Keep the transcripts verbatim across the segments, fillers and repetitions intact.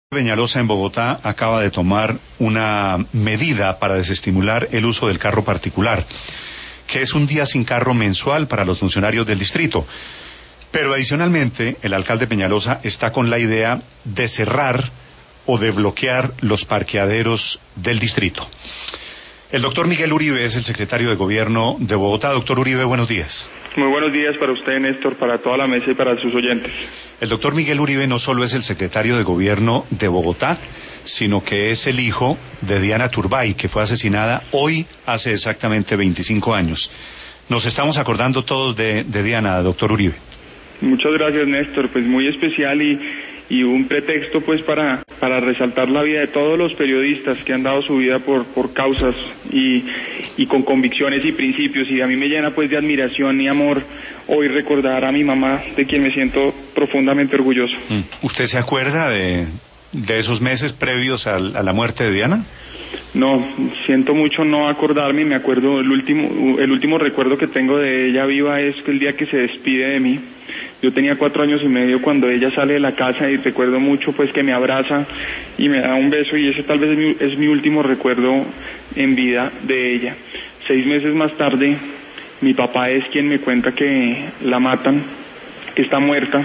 Peñalosa en Bogotá acaba de tomar una medida para desestimular el uso del carro particular, que es un día sin carro mensual para los funcionarios del distrito. Pero adicionalmente, el alcalde Peñalosa está con la idea de cerrar o de bloquear los parqueaderos del distrito. El doctor Miguel Uribe es el secretario de Gobierno de Bogotá. Doctor Uribe, buenos días. Muy buenos días para usted, Néstor, para toda la mesa y para sus oyentes. El doctor Miguel Uribe no solo es el secretario de Gobierno de Bogotá, sino que es el hijo de Diana Turbay, que fue asesinada hoy hace exactamente veinticinco años. Nos estamos acordando todos de, de Diana, doctor Uribe. Muchas gracias, Néstor. Pues muy especial y, y un pretexto pues para, para resaltar la vida de todos los periodistas que han dado su vida por, por causas y, y con convicciones y principios. Y a mí me llena pues de admiración y amor hoy recordar a mi mamá, de quien me siento profundamente orgulloso. ¿Usted se acuerda de, de esos meses previos a, a la muerte de Diana? No, siento mucho no acordarme. Me acuerdo, el último, el último recuerdo que tengo de ella viva es que el día que se despide de mí. Yo tenía cuatro años y medio cuando ella sale de la casa y recuerdo mucho pues que me abraza y me da un beso, y ese tal vez es mi, es mi último recuerdo en vida de ella. Seis meses más tarde, mi papá es quien me cuenta que la matan, que está muerta,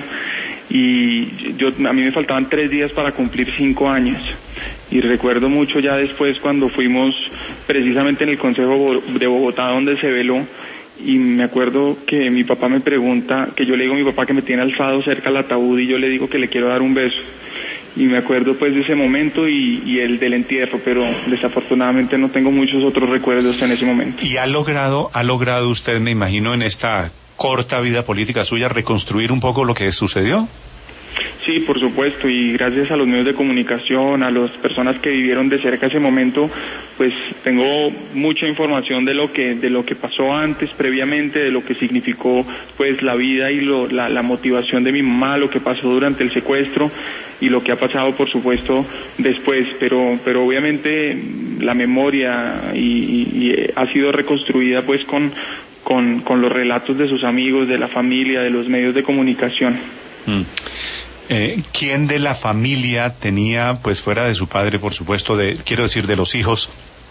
y yo a mí me faltaban tres días para cumplir cinco años. Y recuerdo mucho ya después cuando fuimos precisamente en el Consejo de Bogotá donde se veló, y me acuerdo que mi papá me pregunta, que yo le digo a mi papá que me tiene alzado cerca al ataúd y yo le digo que le quiero dar un beso. Y me acuerdo pues de ese momento y, y el del entierro, pero desafortunadamente no tengo muchos otros recuerdos en ese momento. ¿Y ha logrado, ha logrado usted, me imagino, en esta corta vida política suya, reconstruir un poco lo que sucedió? Sí, por supuesto, y gracias a los medios de comunicación, a las personas que vivieron de cerca ese momento, pues tengo mucha información de lo que de lo que pasó antes, previamente, de lo que significó pues la vida y lo, la, la motivación de mi mamá, lo que pasó durante el secuestro y lo que ha pasado, por supuesto, después. Pero pero obviamente la memoria y, y, y ha sido reconstruida pues con con con los relatos de sus amigos, de la familia, de los medios de comunicación. Mm. Eh, ¿Quién de la familia tenía, pues fuera de su padre, por supuesto, de, quiero decir, de los hijos,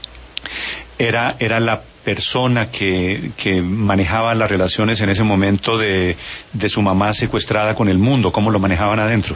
era era la persona que, que manejaba las relaciones en ese momento de, de su mamá secuestrada con el mundo? ¿Cómo lo manejaban adentro?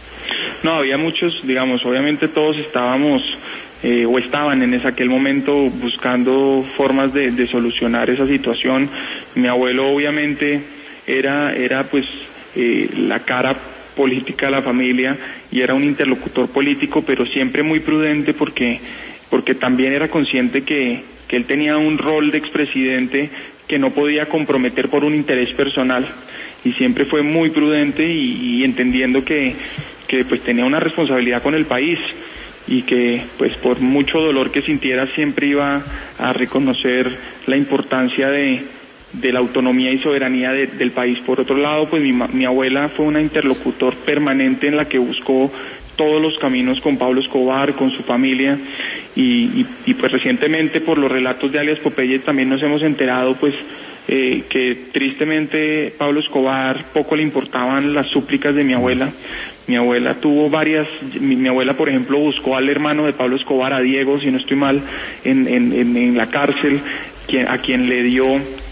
No, había muchos, digamos, obviamente todos estábamos eh, o estaban en ese, aquel momento buscando formas de, de solucionar esa situación. Mi abuelo obviamente era, era pues eh, la cara política de la familia y era un interlocutor político, pero siempre muy prudente porque porque también era consciente que, que él tenía un rol de expresidente que no podía comprometer por un interés personal, y siempre fue muy prudente y, y entendiendo que, que pues tenía una responsabilidad con el país y que pues por mucho dolor que sintiera siempre iba a reconocer la importancia de de la autonomía y soberanía de, del país. Por otro lado, pues mi, mi abuela fue una interlocutor permanente en la que buscó todos los caminos con Pablo Escobar, con su familia, y, y, y pues recientemente por los relatos de alias Popeye también nos hemos enterado pues eh, que tristemente Pablo Escobar poco le importaban las súplicas de mi abuela. Mi abuela tuvo varias, mi, mi abuela por ejemplo buscó al hermano de Pablo Escobar, a Diego, si no estoy mal, en, en, en, en la cárcel, quien, a quien le dio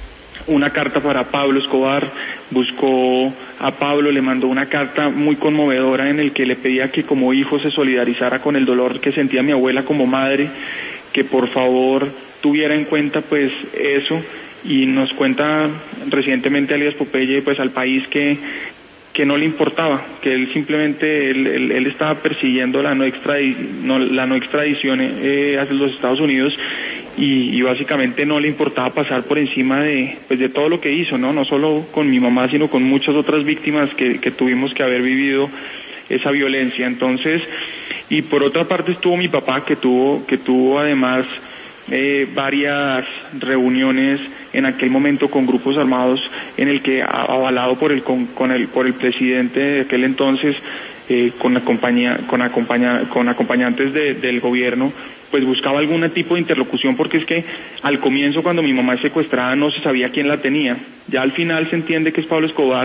una carta para Pablo Escobar, buscó a Pablo, le mandó una carta muy conmovedora en el que le pedía que como hijo se solidarizara con el dolor que sentía mi abuela como madre, que por favor tuviera en cuenta pues eso, y nos cuenta recientemente alias Popeye pues al país que que no le importaba, que él simplemente, él, él, él estaba persiguiendo la no, extradi, no, la no extradición eh, hacia los Estados Unidos, y, y básicamente no le importaba pasar por encima de, pues de todo lo que hizo, ¿no? No solo con mi mamá, sino con muchas otras víctimas que, que tuvimos que haber vivido esa violencia. Entonces, y por otra parte estuvo mi papá, que tuvo, que tuvo además Eh, varias reuniones en aquel momento con grupos armados, en el que avalado por el con, con el por el presidente de aquel entonces, eh, con la compañía con acompaña, con acompañantes de, del gobierno, pues buscaba algún tipo de interlocución, porque es que al comienzo, cuando mi mamá es secuestrada, no se sabía quién la tenía. Ya al final se entiende que es Pablo Escobar,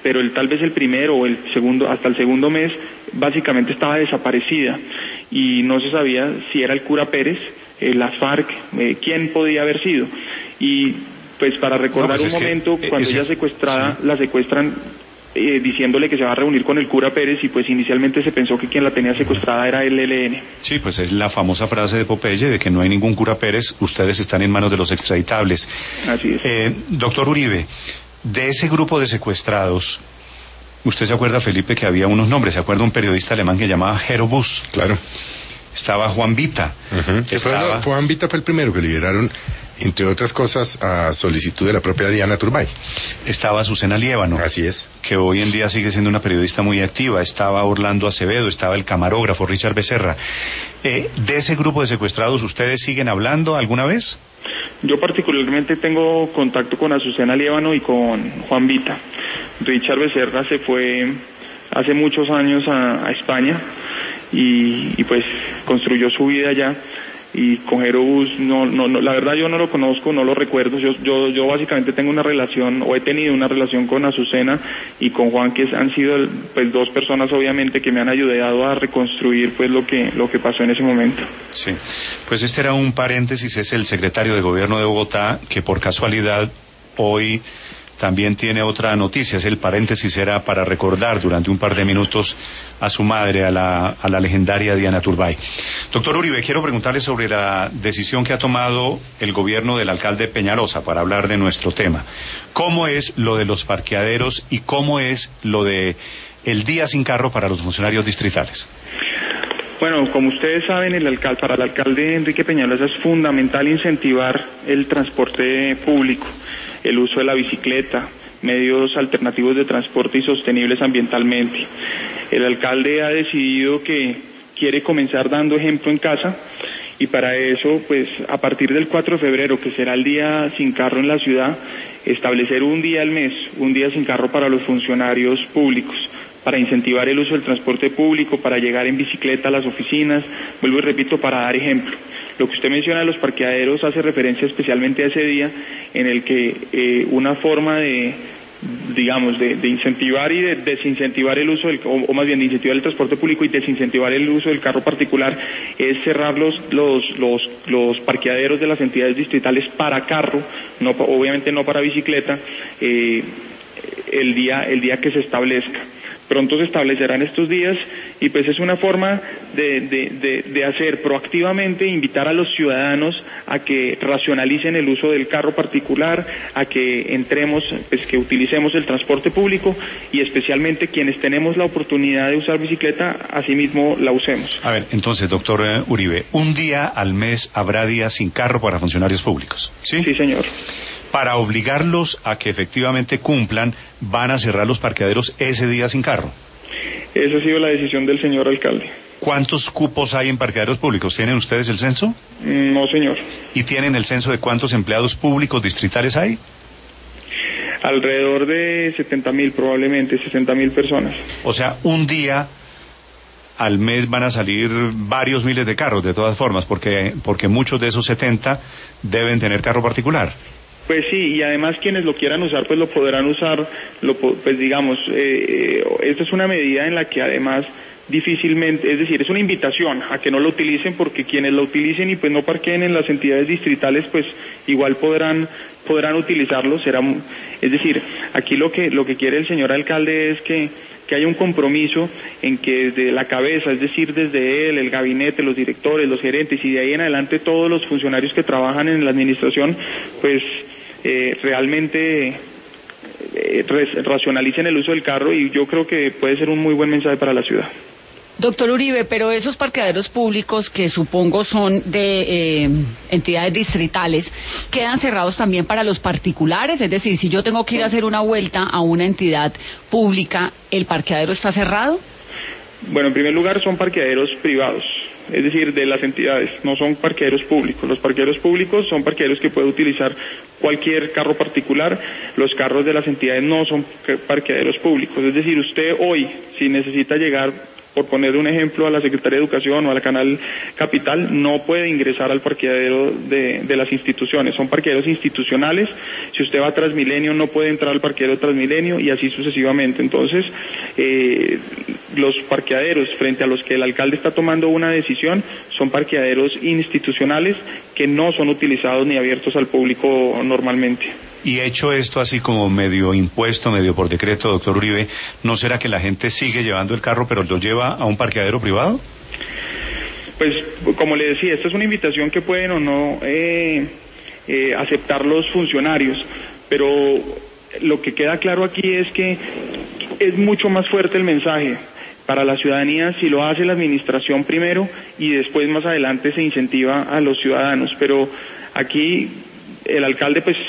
pero el, tal vez el primero o el segundo, hasta el segundo mes, básicamente estaba desaparecida y no se sabía si era el cura Pérez, eh, las FARC, eh, quién podía haber sido. Y pues para recordar no, pues un momento, que, cuando ella secuestrada, sí. la secuestran eh, diciéndole que se va a reunir con el cura Pérez y pues inicialmente se pensó que quien la tenía secuestrada era el E L N. Sí, pues es la famosa frase de Popeye de que no hay ningún cura Pérez, ustedes están en manos de los extraditables. Así es. Eh, doctor Uribe, de ese grupo de secuestrados, usted se acuerda, Felipe, que había unos nombres, se acuerda un periodista alemán que llamaba Hero Bus. Claro. Estaba Juan Vita. Uh-huh. Estaba... Fue, Juan Vita fue el primero que liberaron, entre otras cosas, a solicitud de la propia Diana Turbay. Estaba Azucena Liévano. Así es. Que hoy en día sigue siendo una periodista muy activa. Estaba Orlando Acevedo, estaba el camarógrafo Richard Becerra. Eh, ¿De ese grupo de secuestrados ustedes siguen hablando alguna vez? Yo particularmente tengo contacto con Azucena Liévano y con Juan Vita. Richard Becerra se fue hace muchos años a, a España y, y pues construyó su vida allá. Y con Jerobus, no, no, no, la verdad yo no lo conozco, no lo recuerdo. Yo, yo, yo básicamente tengo una relación, o he tenido una relación con Azucena y con Juan, que han sido pues dos personas obviamente que me han ayudado a reconstruir pues lo que, lo que pasó en ese momento. Sí, pues este era un paréntesis, es el secretario de Gobierno de Bogotá, que por casualidad hoy también tiene otra noticia. Es el paréntesis, era para recordar durante un par de minutos a su madre, a la, a la legendaria Diana Turbay. Doctor Uribe, quiero preguntarle sobre la decisión que ha tomado el gobierno del alcalde Peñalosa para hablar de nuestro tema. ¿Cómo es lo de los parqueaderos y cómo es lo de el día sin carro para los funcionarios distritales? Bueno, como ustedes saben, el alcalde, para el alcalde Enrique Peñalosa es fundamental incentivar el transporte público, el uso de la bicicleta, medios alternativos de transporte y sostenibles ambientalmente. El alcalde ha decidido que quiere comenzar dando ejemplo en casa y para eso, pues a partir del cuatro de febrero, que será el día sin carro en la ciudad, establecer un día al mes, un día sin carro para los funcionarios públicos, para incentivar el uso del transporte público, para llegar en bicicleta a las oficinas, vuelvo y repito, para dar ejemplo. Lo que usted menciona de los parqueaderos hace referencia especialmente a ese día en el que eh, una forma de, digamos, de, de incentivar y de desincentivar el uso, del, o, o más bien de incentivar el transporte público y desincentivar el uso del carro particular es cerrar los, los, los, los parqueaderos de las entidades distritales para carro, no, obviamente no para bicicleta, eh, el día, el día que se establezca. Pronto se establecerán estos días y pues es una forma de, de, de, de hacer proactivamente, invitar a los ciudadanos a que racionalicen el uso del carro particular, a que entremos, pues que utilicemos el transporte público y especialmente quienes tenemos la oportunidad de usar bicicleta, asimismo la usemos. A ver, entonces, doctor Uribe, un día al mes habrá días sin carro para funcionarios públicos, ¿sí? Sí, señor. Para obligarlos a que efectivamente cumplan, van a cerrar los parqueaderos ese día sin carro. Esa ha sido la decisión del señor alcalde. ¿Cuántos cupos hay en parqueaderos públicos? ¿Tienen ustedes el censo? No, señor. ¿Y tienen el censo de cuántos empleados públicos distritales hay? Alrededor de setenta mil, probablemente, sesenta mil personas. O sea, un día al mes van a salir varios miles de carros, de todas formas, porque, porque muchos de esos setenta deben tener carro particular. Pues sí, y además quienes lo quieran usar, pues lo podrán usar, lo, pues digamos, eh, esta es una medida en la que además difícilmente, es decir, es una invitación a que no lo utilicen, porque quienes lo utilicen y pues no parqueen en las entidades distritales, pues igual podrán podrán utilizarlo. Será, es decir, aquí lo que lo que quiere el señor alcalde es que que haya un compromiso en que desde la cabeza, es decir, desde él, el gabinete, los directores, los gerentes y de ahí en adelante todos los funcionarios que trabajan en la administración, pues eh, realmente eh, racionalicen el uso del carro y yo creo que puede ser un muy buen mensaje para la ciudad. Doctor Uribe, pero esos parqueaderos públicos que supongo son de eh, entidades distritales, ¿quedan cerrados también para los particulares? Es decir, si yo tengo que ir a hacer una vuelta a una entidad pública, ¿el parqueadero está cerrado? Bueno, en primer lugar son parqueaderos privados, es decir, de las entidades, no son parqueaderos públicos. Los parqueaderos públicos son parqueaderos que puede utilizar cualquier carro particular. Los carros de las entidades no son parqueaderos públicos, es decir, usted hoy, si necesita llegar por poner un ejemplo, a la Secretaría de Educación o a la Canal Capital, no puede ingresar al parqueadero de, de las instituciones. Son parqueaderos institucionales. Si usted va a Transmilenio, no puede entrar al parqueadero de Transmilenio y así sucesivamente. Entonces, eh, los parqueaderos frente a los que el alcalde está tomando una decisión son parqueaderos institucionales que no son utilizados ni abiertos al público normalmente. Y hecho esto así como medio impuesto, medio por decreto, doctor Uribe, ¿no será que la gente sigue llevando el carro pero lo lleva a un parqueadero privado? Pues, como le decía, esta es una invitación que pueden o no eh, eh, aceptar los funcionarios, pero lo que queda claro aquí es que es mucho más fuerte el mensaje para la ciudadanía si lo hace la administración primero y después más adelante se incentiva a los ciudadanos, pero aquí el alcalde, pues,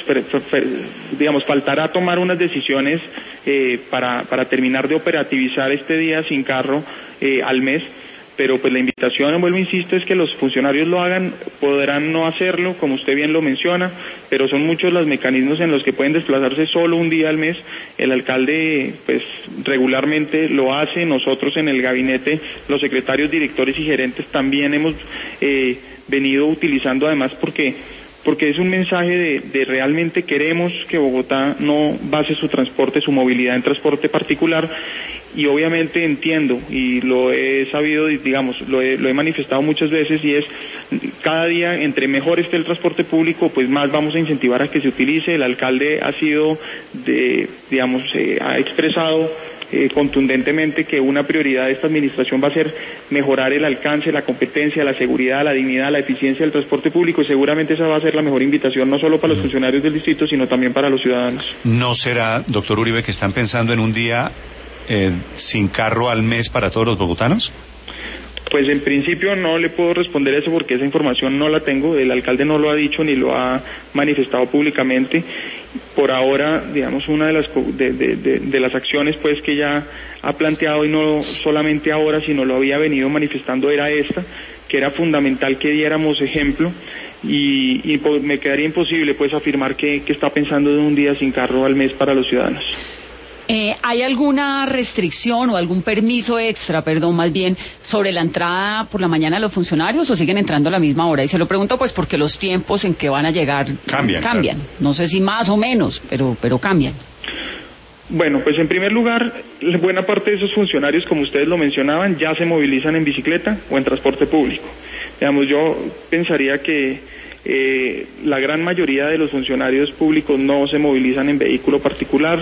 digamos, faltará tomar unas decisiones eh, para, para terminar de operativizar este día sin carro eh, al mes, pero pues la invitación, vuelvo insisto, es que los funcionarios lo hagan, podrán no hacerlo, como usted bien lo menciona, pero son muchos los mecanismos en los que pueden desplazarse solo un día al mes. El alcalde, pues, regularmente lo hace. Nosotros en el gabinete, los secretarios, directores y gerentes también hemos eh, venido utilizando, además porque porque es un mensaje de, de realmente queremos que Bogotá no base su transporte, su movilidad en transporte particular, y obviamente entiendo, y lo he sabido, digamos, lo he, lo he manifestado muchas veces, y es, cada día, entre mejor esté el transporte público, pues más vamos a incentivar a que se utilice. El alcalde ha sido, de, digamos, eh, ha expresado Eh, contundentemente que una prioridad de esta administración va a ser mejorar el alcance, la competencia, la seguridad, la dignidad, la eficiencia del transporte público, y seguramente esa va a ser la mejor invitación no solo para los funcionarios del distrito, sino también para los ciudadanos. ¿No será, doctor Uribe, que están pensando en un día eh, sin carro al mes para todos los bogotanos? Pues en principio no le puedo responder eso porque esa información no la tengo, el alcalde no lo ha dicho ni lo ha manifestado públicamente. Por ahora, digamos, una de las de, de, de, de las acciones pues que ya ha planteado, y no solamente ahora, sino lo había venido manifestando, era esta, que era fundamental que diéramos ejemplo, y, y pues, me quedaría imposible pues afirmar que, que está pensando de un día sin carro al mes para los ciudadanos. Eh, ¿Hay alguna restricción o algún permiso extra, perdón, más bien, sobre la entrada por la mañana de los funcionarios, o siguen entrando a la misma hora? Y se lo pregunto pues porque los tiempos en que van a llegar cambian. cambian. Claro. No sé si más o menos, pero, pero cambian. Bueno, pues en primer lugar, buena parte de esos funcionarios, como ustedes lo mencionaban, ya se movilizan en bicicleta o en transporte público. Digamos, yo pensaría que Eh, la gran mayoría de los funcionarios públicos no se movilizan en vehículo particular,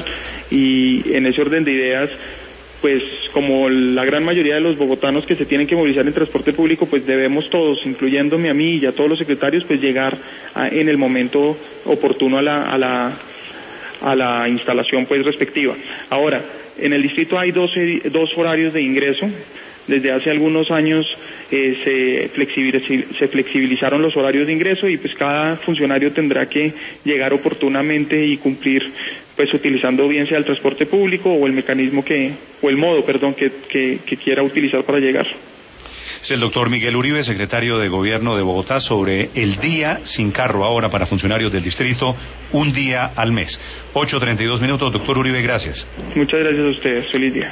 y en ese orden de ideas, pues como la gran mayoría de los bogotanos que se tienen que movilizar en transporte público, pues debemos todos, incluyéndome a mí y a todos los secretarios, pues llegar a, en el momento oportuno a la, a la a la instalación pues respectiva. Ahora, en el distrito hay dos, dos horarios de ingreso. Desde hace algunos años eh, se, flexibiliz se flexibilizaron los horarios de ingreso, y pues cada funcionario tendrá que llegar oportunamente y cumplir, pues utilizando bien sea el transporte público o el mecanismo que, o el modo, perdón, que, que, que quiera utilizar para llegar. Es el doctor Miguel Uribe, secretario de Gobierno de Bogotá, sobre el día sin carro ahora para funcionarios del distrito, un día al mes. ocho treinta y dos minutos, doctor Uribe, gracias. Muchas gracias a ustedes, feliz día.